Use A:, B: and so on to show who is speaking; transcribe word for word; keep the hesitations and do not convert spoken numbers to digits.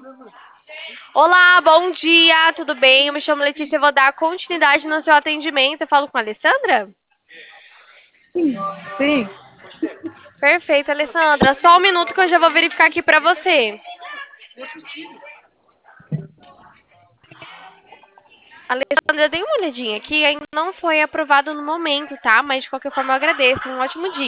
A: Olá, bom dia, tudo bem? Eu me chamo Letícia, eu vou dar continuidade no seu atendimento. Eu falo com a Alessandra?
B: Sim, sim.
A: Perfeito, Alessandra. Só um minuto que eu já vou verificar aqui pra você. Alessandra, dei uma olhadinha aqui, ainda não foi aprovado no momento, tá? Mas de qualquer forma eu agradeço. Um ótimo dia.